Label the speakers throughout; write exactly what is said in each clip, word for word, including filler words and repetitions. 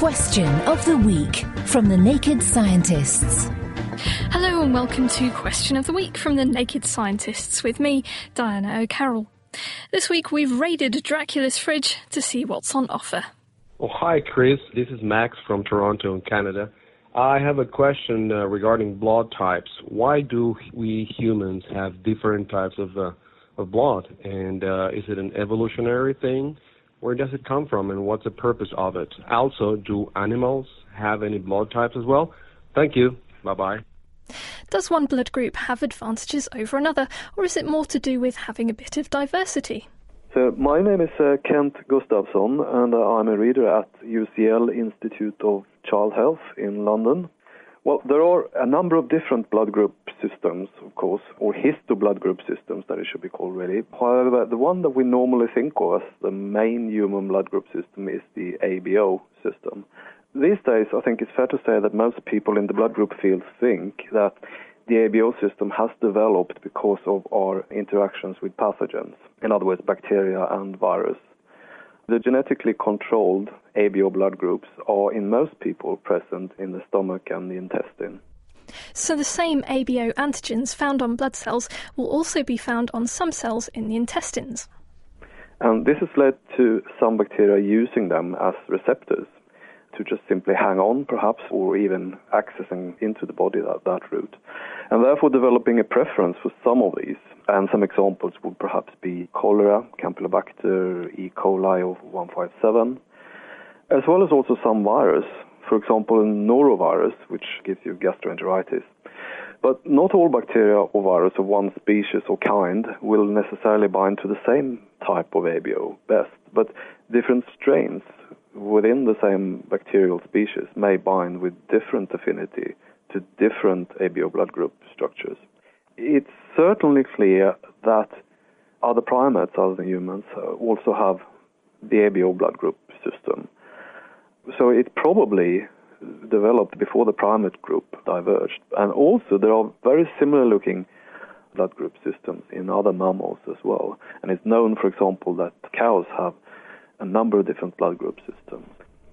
Speaker 1: Question of the Week from the Naked Scientists.
Speaker 2: Hello and welcome to Question of the Week from the Naked Scientists with me, Diana O'Carroll. This week we've raided Dracula's fridge to see what's on offer.
Speaker 3: Oh, hi, Chris. This is Max from Toronto in Canada. I have a question uh, regarding blood types. Why do we humans have different types of, uh, of blood? And uh, is it an evolutionary thing? Where does it come from and what's the purpose of it? Also, do animals have any blood types as well? Thank you. Bye-bye.
Speaker 2: Does one blood group have advantages over another, or is it more to do with having a bit of diversity?
Speaker 4: So my name is uh, Kent Gustafsson, and uh, I'm a reader at U C L Institute of Child Health in London. Well, there are a number of different blood group systems, of course, or histoblood group systems that it should be called really. However, the one that we normally think of as the main human blood group system is the A B O system. These days, I think it's fair to say that most people in the blood group field think that the A B O system has developed because of our interactions with pathogens, in other words, bacteria and virus. The genetically controlled A B O blood groups are in most people present in the stomach and the intestine.
Speaker 2: So the same A B O antigens found on blood cells will also be found on some cells in the intestines.
Speaker 4: And this has led to some bacteria using them as receptors to just simply hang on, perhaps, or even accessing into the body that, that route, and therefore developing a preference for some of these. And some examples would perhaps be cholera, Campylobacter, E. coli of one five seven, as well as also some virus, for example, norovirus, which gives you gastroenteritis. But not all bacteria or virus of one species or kind will necessarily bind to the same type of A B O best, but different strains within the same bacterial species may bind with different affinity to different A B O blood group structures. It's certainly clear that other primates, other than humans, also have the A B O blood group system. So it probably developed before the primate group diverged. And also there are very similar looking blood group systems in other mammals as well. And it's known, for example, that cows have a number of different blood group systems.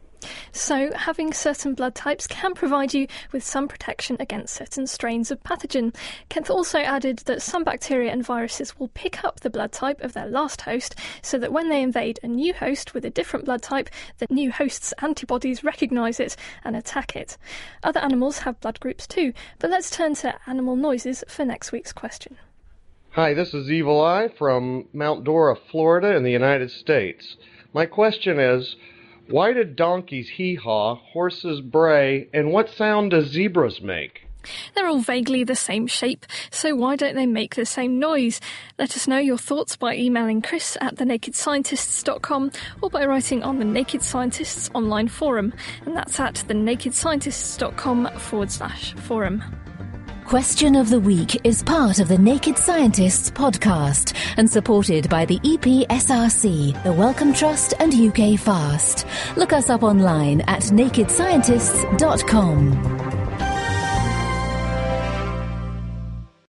Speaker 2: So having certain blood types can provide you with some protection against certain strains of pathogen. Kent also added that some bacteria and viruses will pick up the blood type of their last host, so that when they invade a new host with a different blood type, the new host's antibodies recognise it and attack it. Other animals have blood groups too, but let's turn to animal noises for next week's question.
Speaker 5: Hi, this is Evil Eye from Mount Dora, Florida in the United States. My question is, why did donkeys hee-haw, horses bray, and what sound do zebras make?
Speaker 2: They're all vaguely the same shape, so why don't they make the same noise? Let us know your thoughts by emailing Chris at the naked scientists dot com or by writing on the Naked Scientists online forum, and that's at the naked scientists dot com forward slash forum.
Speaker 1: Question of the Week is part of the Naked Scientists podcast and supported by the E P S R C, the Wellcome Trust and U K Fast. Look us up online at naked scientists dot com.